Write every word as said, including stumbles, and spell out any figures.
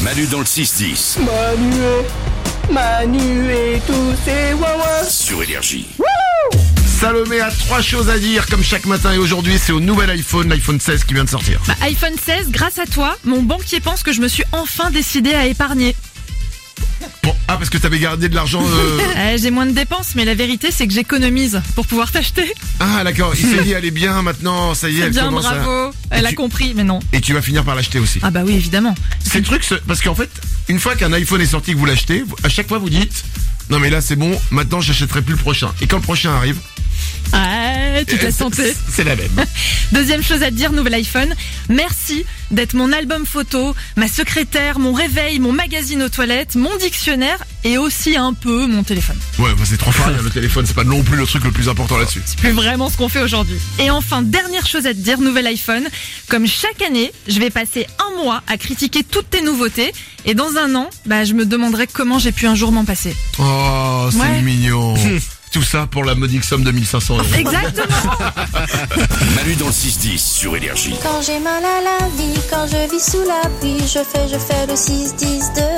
Manu dans le six dix. Manu et, Manu et tous ses wawas. Sur Énergie. Salomé a trois choses à dire comme chaque matin et aujourd'hui c'est au nouvel iPhone, l'iPhone seize qui vient de sortir. Bah, iPhone seize, grâce à toi, mon banquier pense que je me suis enfin décidé à épargner. Bon, ah parce que t'avais gardé de l'argent euh... Euh, j'ai moins de dépenses, mais la vérité c'est que j'économise pour pouvoir t'acheter. Ah d'accord, il s'est dit elle est bien maintenant, ça y est, C'est elle bien, commence bravo. à... Elle Et a tu- compris, mais non. Et tu vas finir par l'acheter aussi. Ah bah oui, évidemment. C'est le truc, c'est- parce qu'en fait, une fois qu'un iPhone est sorti que vous l'achetez, vous- à chaque fois vous dites non mais là c'est bon, maintenant j'achèterai plus le prochain. Et quand le prochain arrive, Ah, tu te laisses tenter. c'est la même. Deuxième chose à te dire, nouvel iPhone. Merci d'être mon album photo, ma secrétaire, mon réveil, mon magazine aux toilettes, mon dictionnaire et aussi un peu mon téléphone. Ouais, bah, c'est trop pareil, hein, le téléphone, c'est pas non plus le truc le plus important là-dessus. C'est plus vraiment ce qu'on fait aujourd'hui. Et enfin, dernière chose à te dire, nouvel iPhone. Comme chaque année, je vais passer un mois à critiquer toutes tes nouveautés. Et dans un an, bah, je me demanderai comment j'ai pu un jour m'en passer. Oh, c'est Ouais. mignon. Tout ça pour la modique somme de mille cinq cents euros. Exactement. Manu dans le six dix sur Énergie. Quand j'ai mal à la vie, quand je vis sous la pluie, je fais, je fais le six dix de